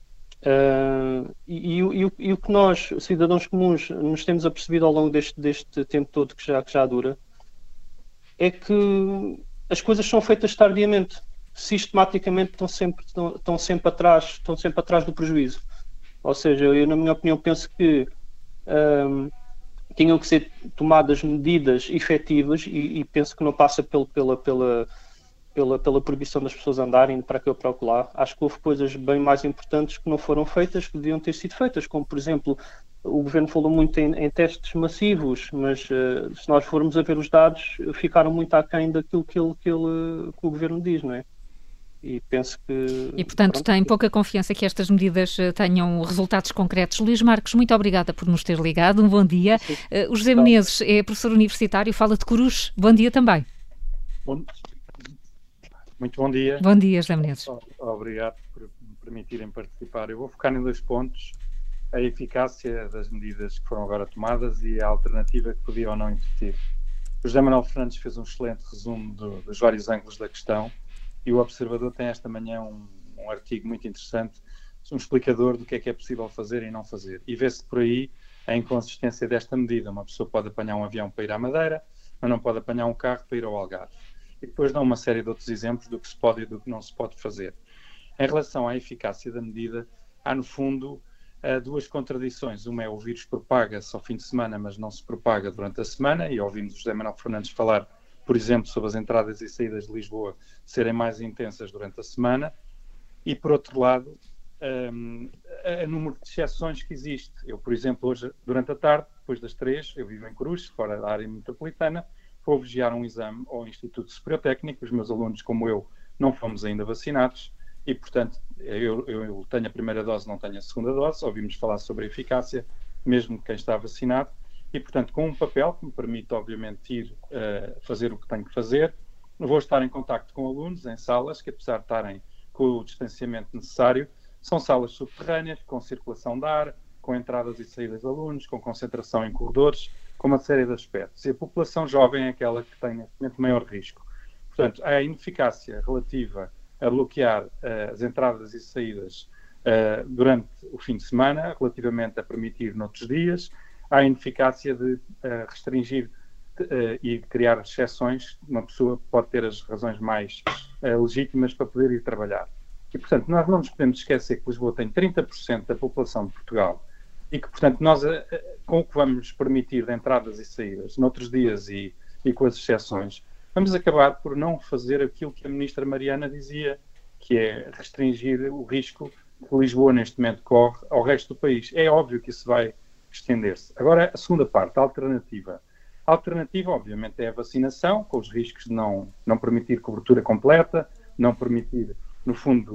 Uh, e, e, e, e o que nós, cidadãos comuns, nos temos apercebido ao longo deste, deste tempo todo que já, que já dura, é que as coisas são feitas tardiamente, sistematicamente estão sempre, estão, estão sempre atrás, estão sempre atrás do prejuízo. Ou seja, eu, na minha opinião, penso que um, tinham que ser tomadas medidas efetivas e, e penso que não passa pelo, pela, pela, pela, pela proibição das pessoas andarem para aqui ou para lá. Acho que houve coisas bem mais importantes que não foram feitas, que deviam ter sido feitas, como, por exemplo, o Governo falou muito em, em testes massivos, mas uh, se nós formos a ver os dados, ficaram muito aquém daquilo que, ele, que, ele, que o Governo diz, não é? E penso que...
E, portanto, pronto, tem pouca confiança que estas medidas tenham resultados concretos. Luís Marques, muito obrigada por nos ter ligado. Um bom dia. Uh, o José Menezes é professor universitário, fala de Corus. Bom dia também.
Bom, muito bom dia.
Bom dia, José Menezes.
Obrigado por me permitirem participar. Eu vou focar em dois pontos. A eficácia das medidas que foram agora tomadas e a alternativa que podia ou não existir. O José Manuel Fernandes fez um excelente resumo do, dos vários ângulos da questão e o Observador tem esta manhã um, um artigo muito interessante, um explicador do que é que é possível fazer e não fazer. E vê-se por aí a inconsistência desta medida. Uma pessoa pode apanhar um avião para ir à Madeira, mas não pode apanhar um carro para ir ao Algarve. E depois dá uma série de outros exemplos do que se pode e do que não se pode fazer. Em relação à eficácia da medida, há no fundo Uh, duas contradições. Uma é o vírus propaga-se ao fim de semana, mas não se propaga durante a semana, e ouvimos o José Manuel Fernandes falar, por exemplo, sobre as entradas e saídas de Lisboa serem mais intensas durante a semana, e por outro lado, um, o número de exceções que existe. Eu, por exemplo, hoje, durante a tarde, depois das três, eu vivo em Corus, fora da área metropolitana, vou vigiar um exame ao Instituto Superior Técnico. Os meus alunos, como eu, não fomos ainda vacinados, e, portanto, eu, eu tenho a primeira dose, não tenho a segunda dose. Ouvimos falar sobre a eficácia, mesmo de quem está vacinado. E, portanto, com um papel que me permite, obviamente, ir uh, fazer o que tenho que fazer, vou estar em contacto com alunos em salas que, apesar de estarem com o distanciamento necessário, são salas subterrâneas, com circulação de ar, com entradas e saídas de alunos, com concentração em corredores, com uma série de aspectos. E a população jovem é aquela que tem, neste momento, maior risco. Portanto, a ineficácia relativa a bloquear uh, as entradas e saídas uh, durante o fim de semana, relativamente a permitir noutros dias, há a ineficácia de uh, restringir uh, e criar exceções. Uma pessoa pode ter as razões mais uh, legítimas para poder ir trabalhar. E, portanto, nós não nos podemos esquecer que Lisboa tem trinta por cento da população de Portugal e que, portanto, nós, uh, com o que vamos permitir de entradas e saídas noutros dias e, e com as exceções, vamos acabar por não fazer aquilo que a ministra Mariana dizia, que é restringir o risco que Lisboa neste momento corre ao resto do país. É óbvio que isso vai estender-se. Agora, a segunda parte, a alternativa. A alternativa, obviamente, é a vacinação, com os riscos de não, não permitir cobertura completa, não permitir, no fundo,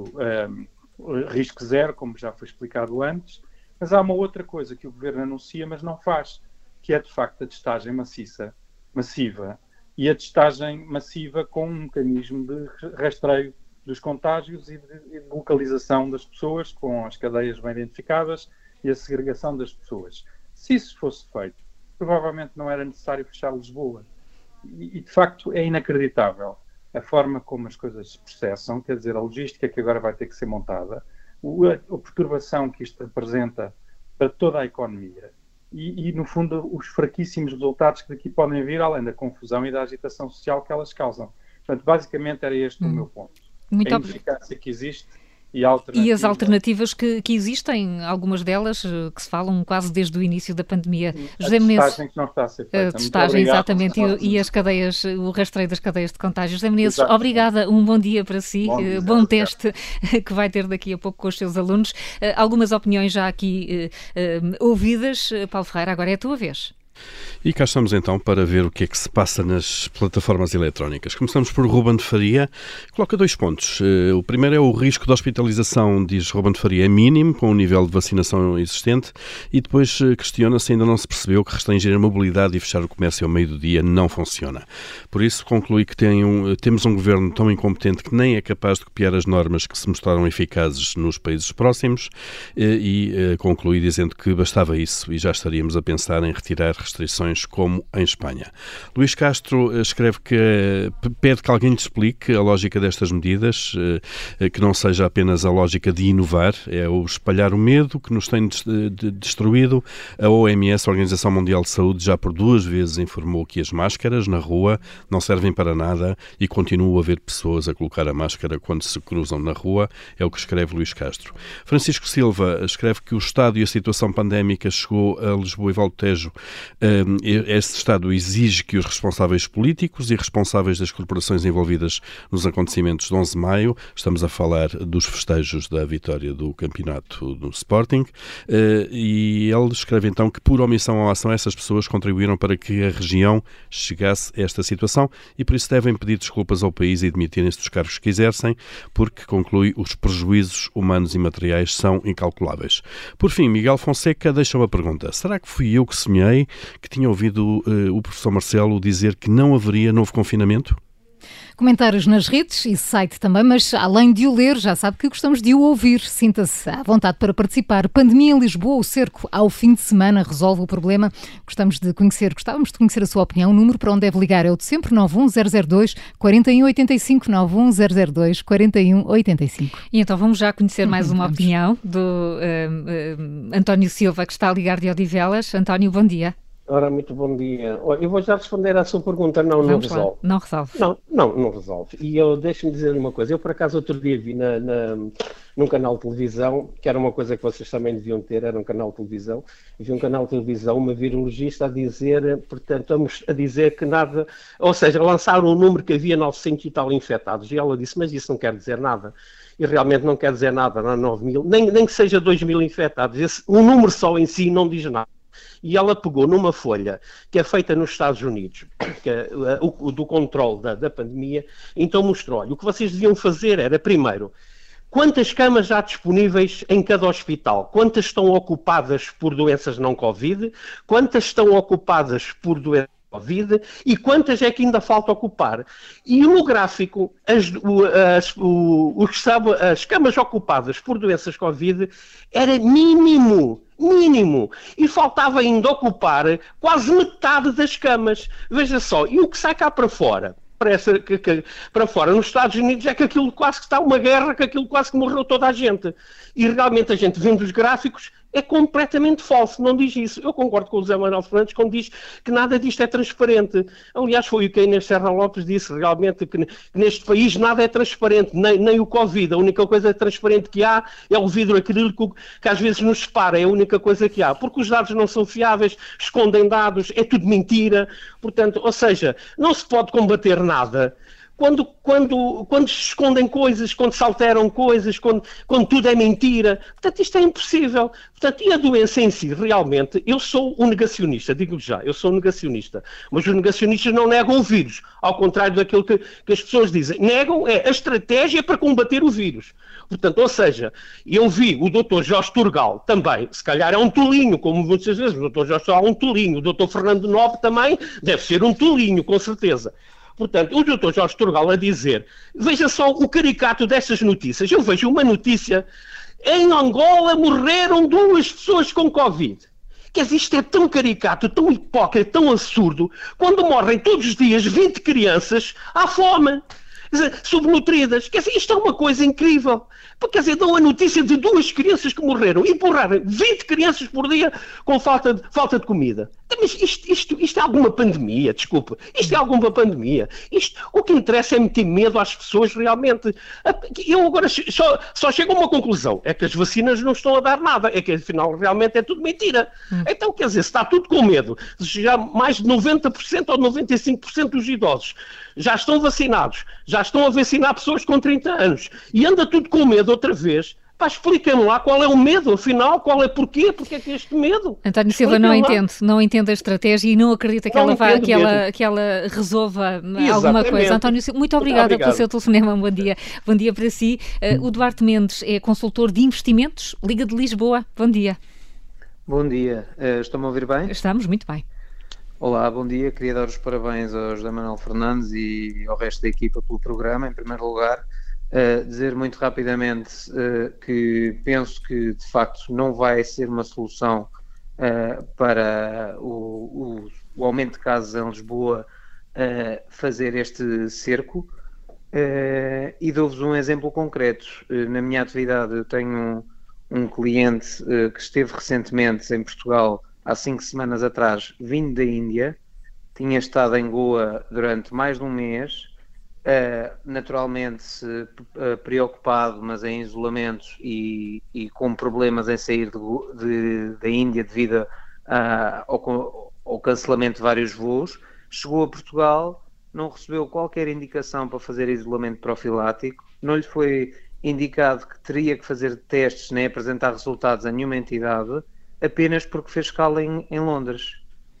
um, risco zero, como já foi explicado antes. Mas há uma outra coisa que o Governo anuncia, mas não faz, que é, de facto, a testagem maciça, massiva, e a testagem massiva com um mecanismo de rastreio dos contágios e de, e de localização das pessoas, com as cadeias bem identificadas e a segregação das pessoas. Se isso fosse feito, provavelmente não era necessário fechar Lisboa. E, e, de facto, é inacreditável a forma como as coisas se processam, quer dizer, a logística que agora vai ter que ser montada, a, a perturbação que isto representa para toda a economia e, e, no fundo, os fraquíssimos resultados que daqui podem vir, além da confusão e da agitação social que elas causam. Portanto, basicamente era este hum. o meu ponto.
Muito
a ineficácia que existe e, a alternativa...
e as alternativas que, que existem, algumas delas que se falam quase desde o início da pandemia.
A José Menezes, testagem que não está a ser feita.
A testagem, exatamente, e, e as cadeias, o rastreio das cadeias de contágio. José Menezes, Exato. obrigada, um bom dia para si, bom, dia, bom teste que vai ter daqui a pouco com os seus alunos. Algumas opiniões já aqui uh, uh, ouvidas. Paulo Ferreira, agora é a tua vez.
E cá estamos então para ver o que é que se passa nas plataformas eletrónicas. Começamos por Ruben de Faria, coloca dois pontos. O primeiro é o risco de hospitalização, diz Ruben de Faria, é mínimo, com o nível de vacinação existente, e depois questiona se ainda não se percebeu que restringir a mobilidade e fechar o comércio ao meio do dia não funciona. Por isso conclui que tem um, temos um governo tão incompetente que nem é capaz de copiar as normas que se mostraram eficazes nos países próximos, e, e conclui dizendo que bastava isso e já estaríamos a pensar em retirar restrições como em Espanha. Luís Castro escreve que pede que alguém lhe explique a lógica destas medidas, que não seja apenas a lógica de inovar, é o espalhar o medo que nos tem destruído. A O M S, a Organização Mundial de Saúde, já por duas vezes informou que as máscaras na rua não servem para nada e continua a haver pessoas a colocar a máscara quando se cruzam na rua, é o que escreve Luís Castro. Francisco Silva escreve que o estado e a situação pandémica chegou a Lisboa e Valdo Tejo. Este Estado exige que os responsáveis políticos e responsáveis das corporações envolvidas nos acontecimentos de onze de maio, estamos a falar dos festejos da vitória do campeonato do Sporting, e ele escreve então que por omissão ou ação essas pessoas contribuíram para que a região chegasse a esta situação e por isso devem pedir desculpas ao país e demitirem-se dos cargos que exercem, porque, conclui, os prejuízos humanos e materiais são incalculáveis. Por fim, Miguel Fonseca deixa uma pergunta. Será que fui eu que sonhei que tinha ouvido uh, o professor Marcelo dizer que não haveria novo confinamento?
Comentários nas redes e site também, mas além de o ler, já sabe que gostamos de o ouvir. Sinta-se à vontade para participar. Pandemia em Lisboa, o cerco ao fim de semana resolve o problema? Gostamos de conhecer, gostávamos de conhecer a sua opinião. O número para onde deve ligar é o de sempre, nove um zero zero dois, quatro um oito cinco, nove um zero zero dois, quatro um oito cinco.
E então vamos já conhecer mais uma opinião do uh, uh, António Silva, que está a ligar de Odivelas. António, bom dia.
Ora, muito bom dia. Eu vou já responder à sua pergunta. Não, Vamos não resolve.
Lá. Não resolve.
Não, não, não resolve. E eu deixe-me dizer uma coisa. Eu, por acaso, outro dia vi na, na, num canal de televisão, que era uma coisa que vocês também deviam ter, era um canal de televisão, vi um canal de televisão, uma virologista a dizer, portanto, a dizer que nada, ou seja, lançaram um número que havia novecentos e tal infectados. E ela disse, mas isso não quer dizer nada. E realmente não quer dizer nada, não há nove mil, nem, nem que seja dois mil infectados. Esse, um número só em si não diz nada. E ela pegou numa folha que é feita nos Estados Unidos, que é, o, do controle da, da pandemia, então mostrou, olha, o que vocês deviam fazer era, primeiro, quantas camas há disponíveis em cada hospital? Quantas estão ocupadas por doenças não Covid? Quantas estão ocupadas por doenças Covid e quantas é que ainda falta ocupar? E no gráfico, as, as, o, os, as camas ocupadas por doenças Covid era mínimo, mínimo, e faltava ainda ocupar quase metade das camas. Veja só, e o que sai cá para fora? Parece que, que para fora, nos Estados Unidos, é que aquilo quase que está uma guerra, que aquilo quase que morreu toda a gente. E realmente a gente vendo os gráficos, é completamente falso, não diz isso. Eu concordo com o José Manuel Fernandes quando diz que nada disto é transparente. Aliás, foi o que a Inês Serra Lopes disse, realmente, que neste país nada é transparente, nem, nem o Covid. A única coisa transparente que há é o vidro acrílico que às vezes nos separa, é a única coisa que há. Porque os dados não são fiáveis, escondem dados, é tudo mentira. Portanto, ou seja, não se pode combater nada quando, quando, quando se escondem coisas, quando se alteram coisas, quando, quando tudo é mentira. Portanto, isto é impossível. Portanto, e a doença em si, realmente, eu sou um negacionista, digo-lhe já, eu sou um negacionista. Mas os negacionistas não negam o vírus, ao contrário daquilo que, que as pessoas dizem. Negam é a estratégia para combater o vírus. Portanto, ou seja, eu vi o doutor Jorge Turgal também, se calhar é um tolinho, como muitas vezes, o doutor Jorge Turgal é um tolinho, o doutor Fernando Nobre também deve ser um tolinho, com certeza. Portanto, o doutor Jorge Turgal a dizer, veja só o caricato destas notícias, eu vejo uma notícia, em Angola morreram duas pessoas com Covid. Quer dizer, isto é tão caricato, tão hipócrita, tão absurdo, quando morrem todos os dias vinte crianças à fome. Quer dizer, subnutridas. Quer dizer, isto é uma coisa incrível. Quer dizer, dão a notícia de duas crianças que morreram e empurrarem vinte crianças por dia com falta de, falta de comida. Mas isto, isto, isto é alguma pandemia, desculpa. Isto é alguma pandemia. Isto, o que interessa é meter medo às pessoas realmente. Eu agora só, só chego a uma conclusão. É que as vacinas não estão a dar nada. É que afinal realmente é tudo mentira. Hum. Então, quer dizer, se está tudo com medo, já mais de noventa por cento ou noventa e cinco por cento dos idosos já estão vacinados, já estão a vacinar pessoas com trinta anos e anda tudo com medo outra vez. Pá, explica-me lá qual é o medo, afinal, qual é porquê, porque é que é este medo?
António Silva não entende, não entende a estratégia e não acredita que, não ela, vá, que, ela, que ela resolva Exatamente. alguma coisa. António Silva, muito obrigada Obrigado. pelo seu telefonema, bom dia. Bom dia para si. Uh, o Duarte Mendes é consultor de investimentos, Liga de Lisboa. Bom dia.
Bom dia. Uh, estão-me a ouvir bem?
Estamos, muito bem.
Olá, bom dia. Queria dar os parabéns ao José Manuel Fernandes e ao resto da equipa pelo programa, em primeiro lugar. Uh, dizer muito rapidamente uh, que penso que de facto não vai ser uma solução uh, para o, o, o aumento de casos em Lisboa uh, fazer este cerco uh, e dou-vos um exemplo concreto. Uh, na minha atividade eu tenho um, um cliente uh, que esteve recentemente em Portugal há cinco semanas atrás, vindo da Índia, tinha estado em Goa durante mais de um mês. Uh, naturalmente uh, preocupado, mas em isolamento e, e com problemas em sair de, de, da Índia devido a, ao, ao cancelamento de vários voos, chegou a Portugal, não recebeu qualquer indicação para fazer isolamento profilático, não lhe foi indicado que teria que fazer testes nem apresentar resultados a nenhuma entidade, apenas porque fez escala em, em Londres.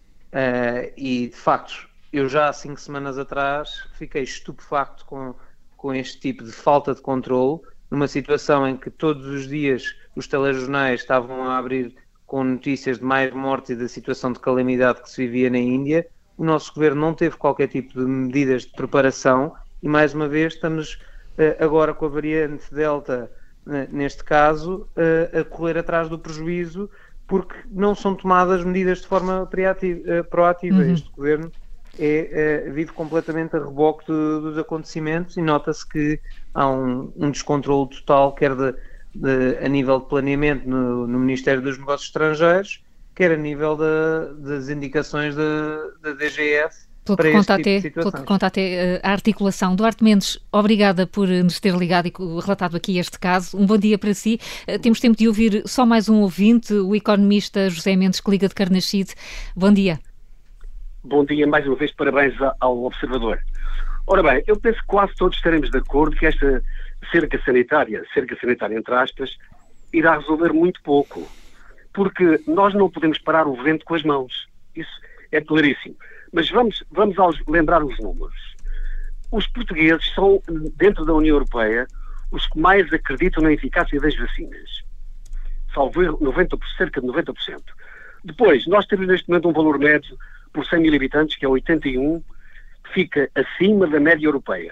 Uh, e de facto, eu já há cinco semanas atrás fiquei estupefacto com, com este tipo de falta de controle, numa situação em que todos os dias os telejornais estavam a abrir com notícias de mais mortes e da situação de calamidade que se vivia na Índia. O nosso governo não teve qualquer tipo de medidas de preparação e, mais uma vez, estamos agora com a variante Delta, neste caso, a correr atrás do prejuízo porque não são tomadas medidas de forma proativa. Uhum. Este governo É, é, vive completamente a reboque de, dos acontecimentos e nota-se que há um, um descontrole total, quer de, de, a nível de planeamento no, no Ministério dos Negócios Estrangeiros, quer a nível de, das indicações da D G S para este tipo de situações. Pelo que conta até
a articulação. Duarte Mendes, obrigada por nos ter ligado e relatado aqui este caso. Um bom dia para si. Temos tempo de ouvir só mais um ouvinte, o economista José Mendes, que liga de Carnaxide. Bom dia.
Bom dia, mais uma vez, parabéns ao Observador. Ora bem, eu penso que quase todos estaremos de acordo que esta cerca sanitária, cerca sanitária entre aspas, irá resolver muito pouco, porque nós não podemos parar o vento com as mãos. Isso é claríssimo. Mas vamos, vamos aos, lembrar os números. Os portugueses são, dentro da União Europeia, os que mais acreditam na eficácia das vacinas. Salvo noventa por cento, cerca de noventa por cento. Depois, nós temos neste momento um valor médio por cem mil habitantes, que é oitenta e um, que fica acima da média europeia.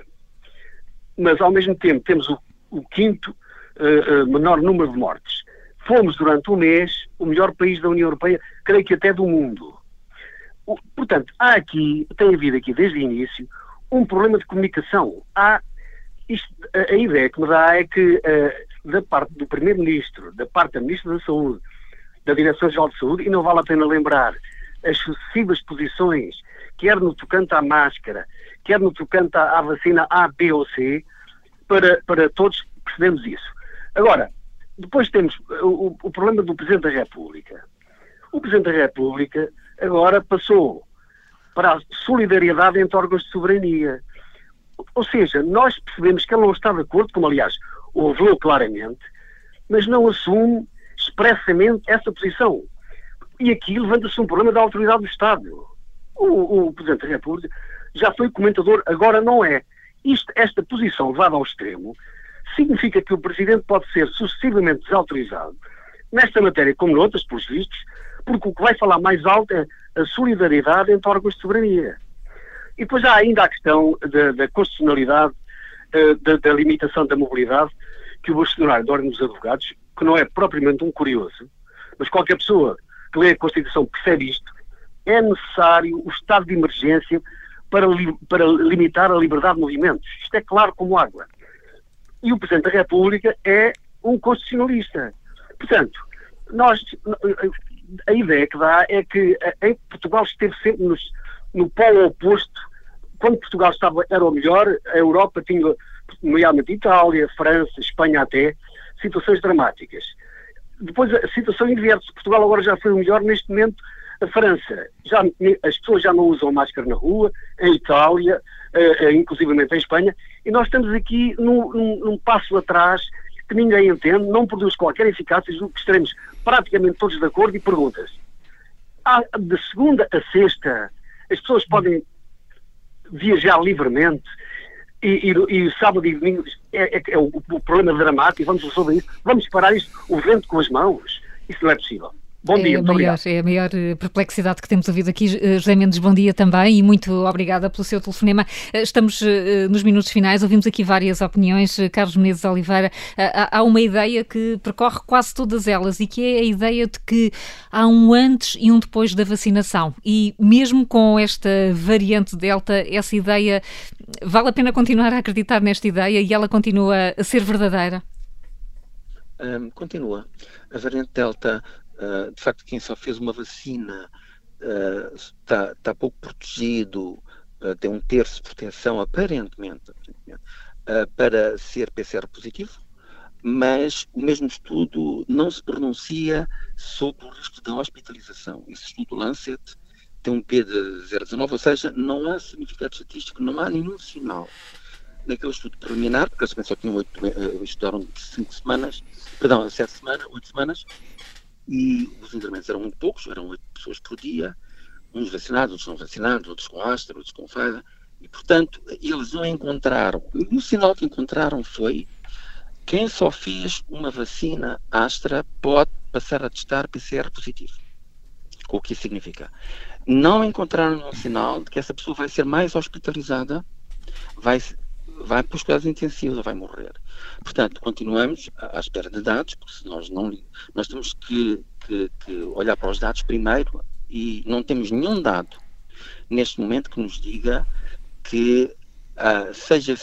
Mas, ao mesmo tempo, temos o, o quinto uh, uh, menor número de mortes. Fomos, durante um mês, o melhor país da União Europeia, creio que até do mundo. O, portanto, há aqui, tem havido aqui, desde o início, um problema de comunicação. Há, isto, a, a ideia que me dá é que, uh, da parte do Primeiro-Ministro, da parte da Ministra da Saúde, da Direção-Geral de Saúde, e não vale a pena lembrar as sucessivas posições, quer no tocante à máscara, quer no tocante à, à vacina A, B ou C, para, para todos percebermos isso. Agora, depois temos o, o problema do Presidente da República. O Presidente da República agora passou para a solidariedade entre órgãos de soberania. ou seja, nós percebemos que ele não está de acordo, como aliás o revelou claramente, mas não assume expressamente essa posição. E aqui levanta-se um problema da autoridade do Estado. O, o Presidente da República já foi comentador, agora não é. Isto, esta posição levada ao extremo significa que o Presidente pode ser sucessivamente desautorizado nesta matéria como noutras, pelos vistos, porque o que vai falar mais alto é a solidariedade entre órgãos de soberania. E depois há ainda a questão da, da constitucionalidade, da, da limitação da mobilidade, que o bastonário da Ordem dos Advogados, que não é propriamente um curioso, mas qualquer pessoa que lê a Constituição percebe isto, é necessário o estado de emergência para, li, para limitar a liberdade de movimentos. Isto é claro como água. E o Presidente da República é um constitucionalista. Portanto, nós, a ideia que dá é que em Portugal esteve sempre nos, no polo oposto. Quando Portugal estava, era o melhor, a Europa tinha, nomeadamente Itália, França, Espanha até, situações dramáticas. Depois a situação inverte-se. Portugal agora já foi o melhor, neste momento a França. Já, as pessoas já não usam máscara na rua, em Itália, uh, uh, inclusivamente em Espanha, e nós estamos aqui num, num, num passo atrás que ninguém entende, não produz qualquer eficácia, julgo que estaremos praticamente todos de acordo. E perguntas. Há, de segunda a sexta, as pessoas podem viajar livremente, e, e, e sábado e domingo é, é, é o, o problema dramático, vamos resolver isso, vamos parar isto, o vento com as mãos. Isso não é possível. Bom dia,
é
muito
maior,
obrigado.
É a maior perplexidade que temos ouvido aqui. José Mendes, bom dia também e muito obrigada pelo seu telefonema. Estamos nos minutos finais, ouvimos aqui várias opiniões. Carlos Menezes Oliveira, há uma ideia que percorre quase todas elas e que é a ideia de que há um antes e um depois da vacinação, e mesmo com esta variante Delta, essa ideia, vale a pena continuar a acreditar nesta ideia e ela continua a ser verdadeira?
Um, continua. A variante Delta, Uh, de facto, quem só fez uma vacina está uh, tá pouco protegido, uh, tem um terço de proteção, aparentemente, uh, para ser P C R positivo, mas o mesmo estudo não se pronuncia sobre o risco da hospitalização. Esse estudo Lancet tem um P de zero vírgula dezanove, ou seja, não há significado estatístico, não há nenhum sinal naquele estudo preliminar, porque eles só tinham oito, uh, estudaram cinco semanas, perdão, sete semanas, oito semanas, e os internamentos eram muito poucos, eram oito pessoas por dia, uns vacinados, outros não vacinados, outros com Astra, outros com Pfizer, e portanto eles não encontraram, o sinal que encontraram foi quem só fez uma vacina Astra pode passar a testar P C R positivo. O que isso significa? Não encontraram nenhum sinal de que essa pessoa vai ser mais hospitalizada, vai vai para os cuidados intensivos ou vai morrer. Portanto, continuamos à espera de dados, porque se nós não... Nós temos que, que, que olhar para os dados primeiro, e não temos nenhum dado neste momento que nos diga que uh, seja,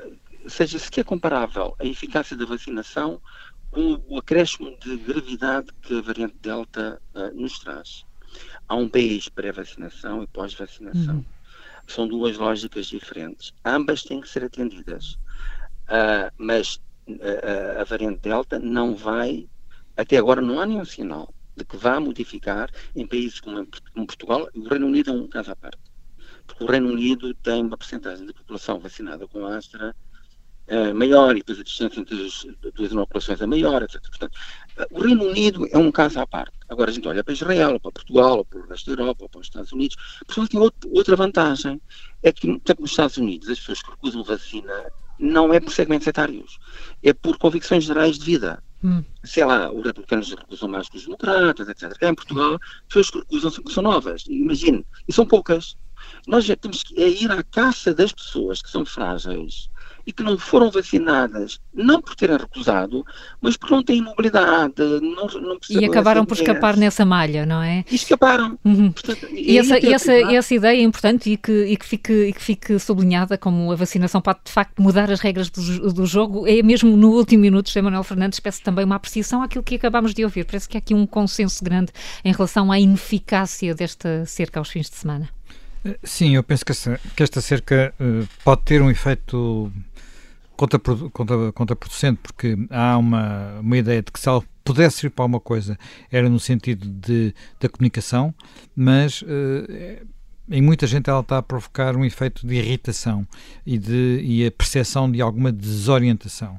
seja sequer comparável a eficácia da vacinação com o acréscimo de gravidade que a variante Delta uh, nos traz. Há um país pré-vacinação e pós-vacinação. Uhum. São duas lógicas diferentes. Ambas têm que ser atendidas. Uh, mas uh, a variante Delta não vai, até agora não há nenhum sinal de que vá modificar em países como, como Portugal. O Reino Unido é um caso à parte. Porque o Reino Unido tem uma percentagem de população vacinada com a Astra uh, maior, e depois a distância entre as duas inoculações é maior, etcétera. Portanto, uh, o Reino Unido é um caso à parte. Agora a gente olha para Israel, ou para Portugal, ou para o resto da Europa, ou para os Estados Unidos. Portugal tem outro, outra vantagem. É que, por exemplo, nos Estados Unidos, as pessoas que recusam vacina não é por segmentos etários, é por convicções gerais de vida. Hum. Sei lá, os republicanos recusam mais que os democratas, etcétera. Cá em Portugal, as pessoas que recusam são, são novas, imagine, e são poucas. Nós já temos que ir à caça das pessoas que são frágeis e que não foram vacinadas, não por terem recusado, mas porque não têm mobilidade. Não, não
e acabaram por escapar nessa malha, não é?
E escaparam.
Uhum. Portanto, e essa, e essa, essa ideia é importante e que, e, que fique, e que fique sublinhada, como a vacinação pode de facto mudar as regras do, do jogo. É mesmo no último minuto, José Manuel Fernandes, peço também uma apreciação àquilo que acabámos de ouvir. Parece que há aqui um consenso grande em relação à ineficácia desta cerca aos fins de semana.
Sim, eu penso que esta, que esta cerca uh, pode ter um efeito contraprodu- contra, contraproducente, porque há uma, uma ideia de que se ela pudesse servir para alguma coisa era no sentido de, da comunicação, mas uh, em muita gente ela está a provocar um efeito de irritação e, de, e a percepção de alguma desorientação.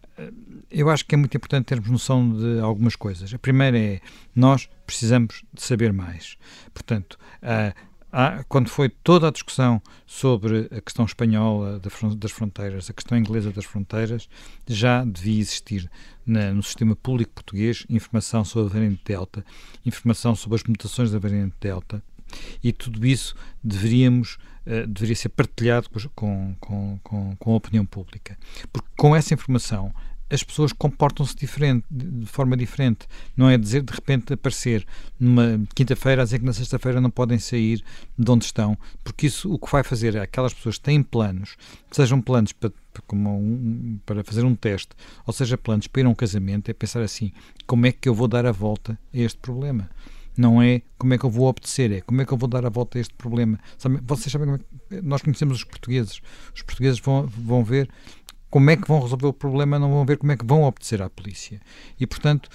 Eu acho que é muito importante termos noção de algumas coisas. A primeira é, nós precisamos de saber mais. Portanto, há, há, quando foi toda a discussão sobre a questão espanhola das fronteiras, a questão inglesa das fronteiras, já devia existir na, no sistema público português informação sobre a variante Delta, informação sobre as mutações da variante Delta, e tudo isso deveríamos, uh, deveria ser partilhado com, com, com, com a opinião pública. Porque com essa informação as pessoas comportam-se diferente, de forma diferente. Não é dizer, de repente, aparecer numa quinta-feira a dizer que na sexta-feira não podem sair de onde estão, porque isso o que vai fazer é aquelas pessoas que têm planos, sejam planos para, como um, para fazer um teste, ou seja, planos para ir a um casamento, é pensar assim, como é que eu vou dar a volta a este problema? Não é como é que eu vou obedecer, é como é que eu vou dar a volta a este problema. Sabe, vocês sabem como é que nós conhecemos os portugueses. Os portugueses vão, vão ver como é que vão resolver o problema, não vão ver como é que vão obedecer à polícia. E, portanto,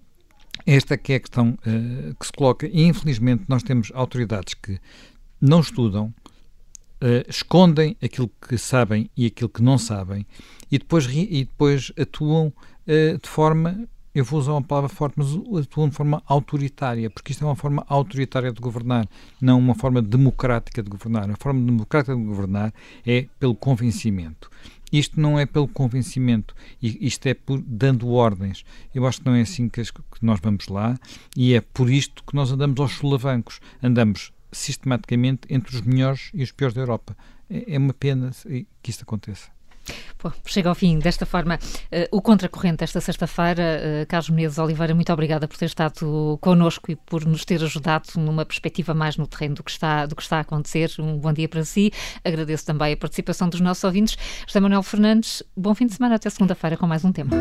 esta que é a questão uh, que se coloca. E, infelizmente, nós temos autoridades que não estudam, uh, escondem aquilo que sabem e aquilo que não sabem, e depois, e depois atuam uh, de forma... Eu vou usar uma palavra forte, mas atuam de forma autoritária, porque isto é uma forma autoritária de governar, não uma forma democrática de governar. A forma democrática de governar é pelo convencimento. Isto não é pelo convencimento, isto é por dando ordens. Eu acho que não é assim que, as, que nós vamos lá, e é por isto que nós andamos aos solavancos. Andamos sistematicamente entre os melhores e os piores da Europa. É, é uma pena que isto aconteça.
Pô, chega ao fim desta forma uh, o Contracorrente esta sexta-feira. uh, Carlos Menezes Oliveira, muito obrigada por ter estado connosco e por nos ter ajudado numa perspectiva mais no terreno do que está, do que está a acontecer. Um bom dia para si. Agradeço também a participação dos nossos ouvintes. José Manuel Fernandes, bom fim de semana, até segunda-feira com mais um tema.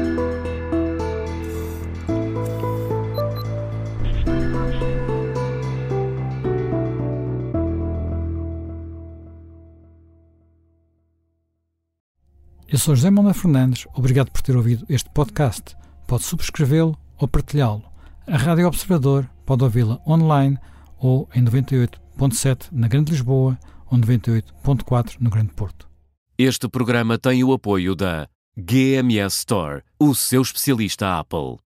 Eu sou José Manuel Fernandes, obrigado por ter ouvido este podcast. Pode subscrevê-lo ou partilhá-lo. A Rádio Observador pode ouvi-la online ou em noventa e oito ponto sete na Grande Lisboa ou noventa e oito ponto quatro no Grande Porto.
Este programa tem o apoio da G M S Store, o seu especialista Apple.